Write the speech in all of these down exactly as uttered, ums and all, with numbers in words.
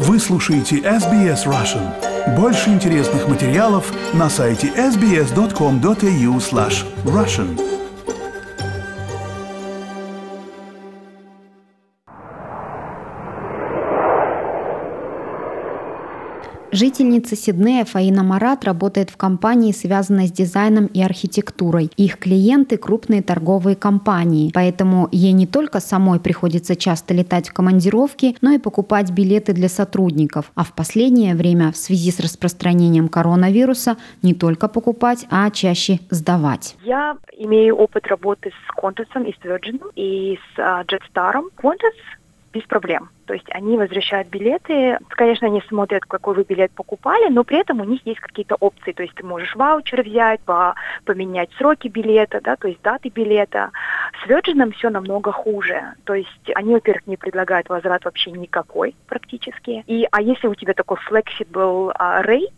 Вы слушаете эс би эс Russian. Больше интересных материалов на сайте эс би эс точка ком точка эй ю слэш Russian. Жительница Сиднея Фаина Марат работает в компании, связанной с дизайном и архитектурой. Их клиенты – крупные торговые компании, поэтому ей не только самой приходится часто летать в командировки, но и покупать билеты для сотрудников. А в последнее время в связи с распространением коронавируса не только покупать, а чаще сдавать. Я имею опыт работы с Qantas и с Virgin и с uh, Jetstar. Qantas без проблем. То есть они возвращают билеты. Конечно, они смотрят, какой вы билет покупали, но при этом у них есть какие-то опции. То есть ты можешь ваучер взять, поменять сроки билета, да, то есть даты билета. С Virgin все намного хуже. То есть они, во-первых, не предлагают возврат вообще никакой практически. И, а если у тебя такой flexible uh, rate,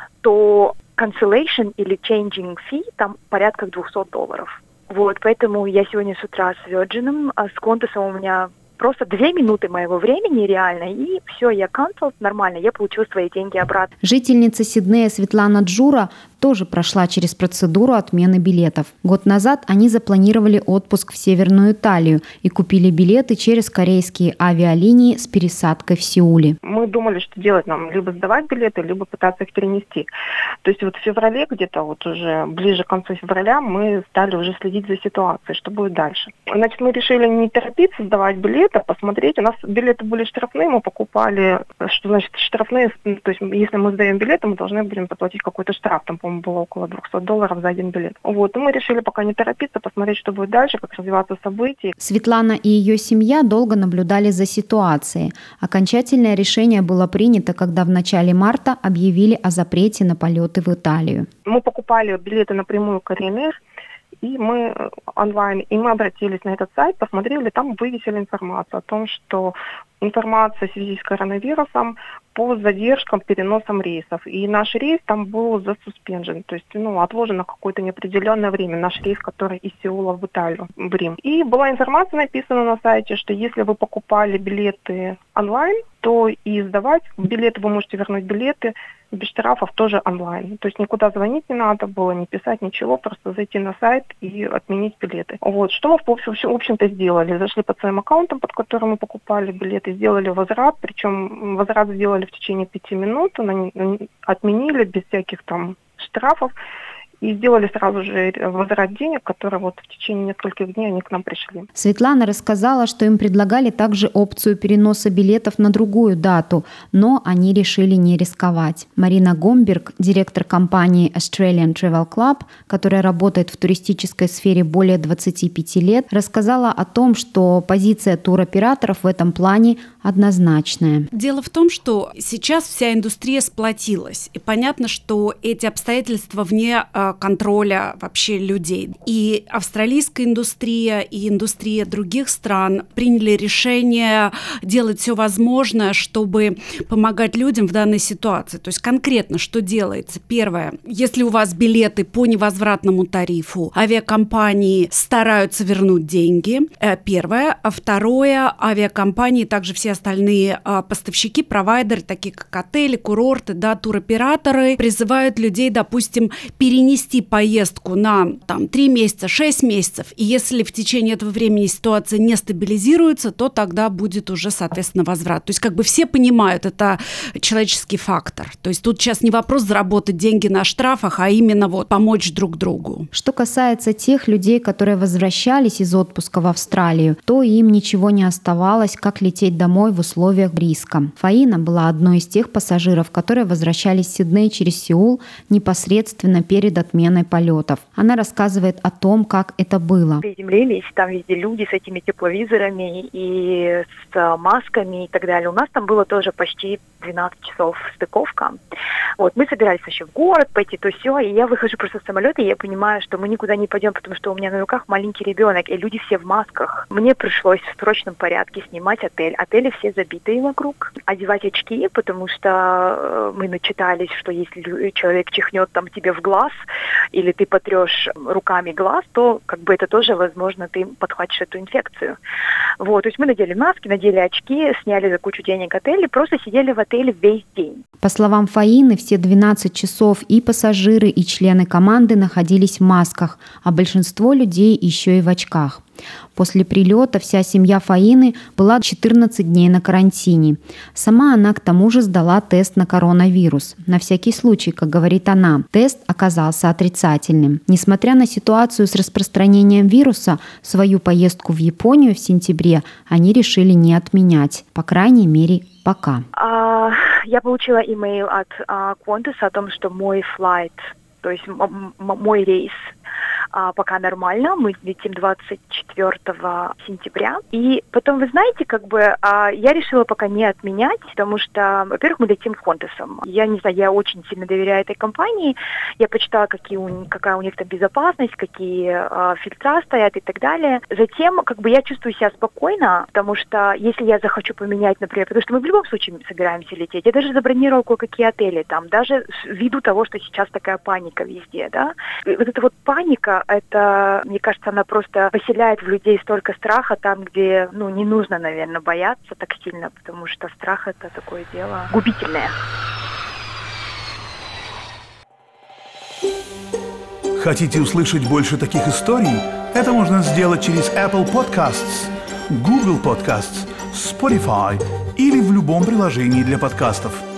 то cancellation или changing fee там порядка двести долларов. Вот, поэтому я сегодня с утра с Virgin, а с Qantas у меня просто две минуты моего времени реально, и все, я cancel, нормально, я получила свои деньги обратно. Жительница Сиднея Светлана Джура тоже прошла через процедуру отмены билетов. Год назад они запланировали отпуск в Северную Италию и купили билеты через корейские авиалинии с пересадкой в Сеуле. Мы думали, что делать нам, либо сдавать билеты, либо пытаться их перенести. То есть вот в феврале, где-то вот уже ближе к концу февраля, мы стали уже следить за ситуацией, что будет дальше. Значит, мы решили не торопиться сдавать билеты, посмотреть. У нас билеты были штрафные, мы покупали, что значит штрафные, то есть если мы сдаем билеты, мы должны будем заплатить какой-то штраф, там, по-моему, было около двести долларов за один билет. Вот, и мы решили пока не торопиться, посмотреть, что будет дальше, как развиваться события. Светлана и ее семья долго наблюдали за ситуацией. Окончательное решение было принято, когда в начале марта объявили о запрете на полеты в Италию. Мы покупали билеты напрямую к Ryanair, и мы онлайн, и мы обратились на этот сайт, посмотрели, там вывесили информацию о том, что информация в связи с коронавирусом по задержкам, переносам рейсов. И наш рейс там был засуспенжен, то есть ну, отложен на какое-то неопределенное время, наш рейс, который из Сеула в Италию, в Рим. И была информация написана на сайте, что если вы покупали билеты онлайн, то и сдавать билеты, вы можете вернуть билеты без штрафов тоже онлайн. То есть никуда звонить не надо было, не писать ничего, просто зайти на сайт и отменить билеты. Вот. Что мы, в общем-то, сделали? Зашли под своим аккаунтом, под которым мы покупали билеты, сделали возврат, причем возврат сделали в течение пяти минут, отменили без всяких там штрафов. И сделали сразу же возврат денег, которые вот в течение нескольких дней они к нам пришли. Светлана рассказала, что им предлагали также опцию переноса билетов на другую дату, но они решили не рисковать. Марина Гомберг, директор компании Australian Travel Club, которая работает в туристической сфере более двадцати пяти лет, рассказала о том, что позиция туроператоров в этом плане однозначная. Дело в том, что сейчас вся индустрия сплотилась, и понятно, что эти обстоятельства вне контроля вообще людей. И австралийская индустрия, и индустрия других стран приняли решение делать все возможное, чтобы помогать людям в данной ситуации. То есть конкретно что делается? Первое, если у вас билеты по невозвратному тарифу, авиакомпании стараются вернуть деньги. Первое. А второе, авиакомпании, также все остальные поставщики, провайдеры, такие как отели, курорты, да, туроператоры, призывают людей, допустим, перенести поездку на там, три месяца, шесть месяцев, и если в течение этого времени ситуация не стабилизируется, то тогда будет уже, соответственно, возврат. То есть как бы все понимают, это человеческий фактор. То есть тут сейчас не вопрос заработать деньги на штрафах, а именно вот помочь друг другу. Что касается тех людей, которые возвращались из отпуска в Австралию, то им ничего не оставалось, как лететь домой в условиях риска. Фаина была одной из тех пассажиров, которые возвращались в Сидней через Сеул непосредственно перед отменой полетов. Она рассказывает о том, как это было. Приземлились, там везде люди с этими тепловизорами и с масками и так далее. У нас там было тоже почти двенадцать часов стыковка. Вот, мы собирались еще в город пойти, то все, и я выхожу просто с самолета, и я понимаю, что мы никуда не пойдем, потому что у меня на руках маленький ребенок, и люди все в масках. Мне пришлось в срочном порядке снимать отель. Отели все забитые вокруг. Одевать очки, потому что мы начитались, что если человек чихнет там тебе в глаз, или ты потрешь руками глаз, то как бы это тоже, возможно, ты подхватишь эту инфекцию. Вот, то есть мы надели маски, надели очки, сняли за кучу денег отель и просто сидели в отеле весь день. По словам Фаины, все двенадцать часов и пассажиры, и члены команды находились в масках, а большинство людей еще и в очках. После прилета вся семья Фаины была четырнадцать дней на карантине. Сама она к тому же сдала тест на коронавирус. На всякий случай, как говорит она, тест оказался отрицательным. Несмотря на ситуацию с распространением вируса, свою поездку в Японию в сентябре они решили не отменять. По крайней мере, пока. А, я получила имейл от а, Qantas о том, что мой флайт, то есть м- м- мой рейс, А, пока нормально, мы летим двадцать четвёртого сентября. И потом, вы знаете, как бы а, я решила пока не отменять, потому что, во-первых, мы летим с Qantas. Я не знаю, я очень сильно доверяю этой компании. Я почитала, какие у, какая у них там безопасность, какие а, фильтра стоят и так далее. Затем, как бы я чувствую себя спокойно, потому что если я захочу поменять, например, потому что мы в любом случае собираемся лететь, я даже забронировала кое-какие отели там, даже ввиду того, что сейчас такая паника везде, да. И вот эта вот паника, это, мне кажется, она просто поселяет в людей столько страха там, где, ну, не нужно, наверное, бояться так сильно, потому что страх — это такое дело губительное. Хотите услышать больше таких историй? Это можно сделать через Apple Podcasts, Google Podcasts, Spotify или в любом приложении для подкастов.